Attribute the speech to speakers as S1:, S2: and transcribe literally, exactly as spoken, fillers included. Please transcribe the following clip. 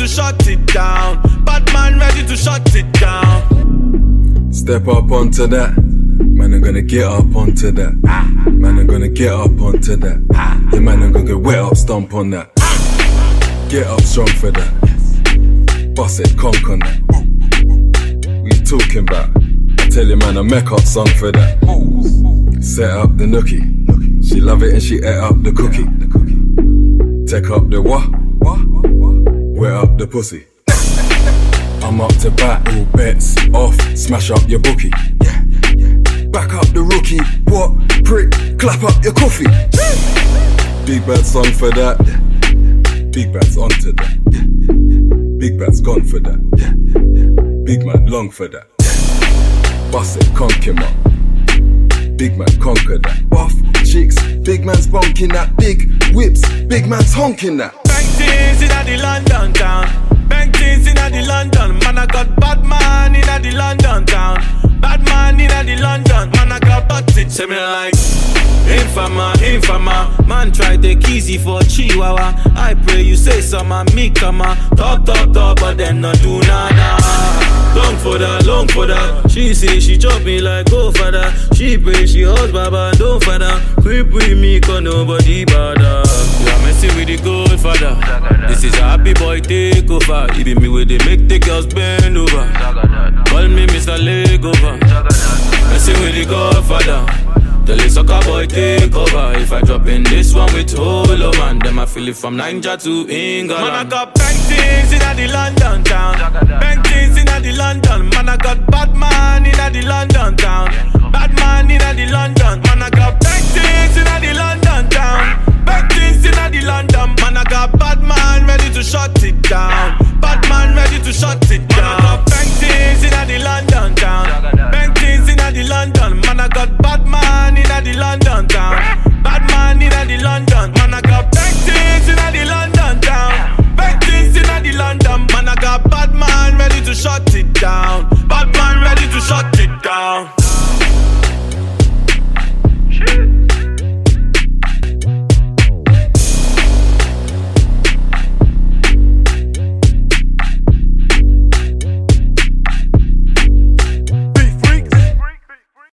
S1: to shut it down. Bad man ready to shut it down.
S2: Step up onto that. Man, I'm gonna get up onto that. Man, I'm gonna get up onto that. Yeah, man, I'm gonna get wet up, stomp on that. Get up strong for that. Bust it, conk on that. What you talking about? I tell you, man, I make up song for that. Set up the nookie. She love it and she ate up the cookie. Take up the what? Wet up the pussy. I'm up to bat, all bets off. Smash up your bookie. Back up the rookie. What? Prick, clap up your coffee. Big bad song for that. Big bad's onto that. Big bad's gone for that. Big man long for that. Bust it, conk him up. Big man conquer that. Buff chicks, big man's bonking that. Big whips, big man's honking that.
S1: Bang things in the London town. Bang things in the London. Man, I got bad man in the London town. Bad man in the London. Man, I got bad it. Say me like Infama, infama. Man, try take easy for Chihuahua. I pray you say some and me come on. Talk, talk, talk, but then not do nada. Long for that, long for that. She say she chop me like go for that. She pray she hus baba, don't for that. Creep with me cause nobody bother. You are messing with the good father. This is a happy boy take over. Even me with the make the girls bend over. Call me Mister Legover. Messing with the Godfather. Tell the soccer boy take over. If I drop in this one with Holo man, then I feel it from Niger to England. Man, I got bang things in the London town. Bang things in the London. Man, I got bad man in the London town. Bad man in the London. Man, I got bang things in the London town. Bang things in the London. Man, I got bad man ready to shut it down. Bad man ready to shut it down. Man, I got bang things in the London town. Bang things in the London. Man, I got bad man in the London town. Bad man in the London. Man, I got bang things in the London town. Bang things in the London. Man, I got bad man ready to shut it down. Bad man ready to shut it down.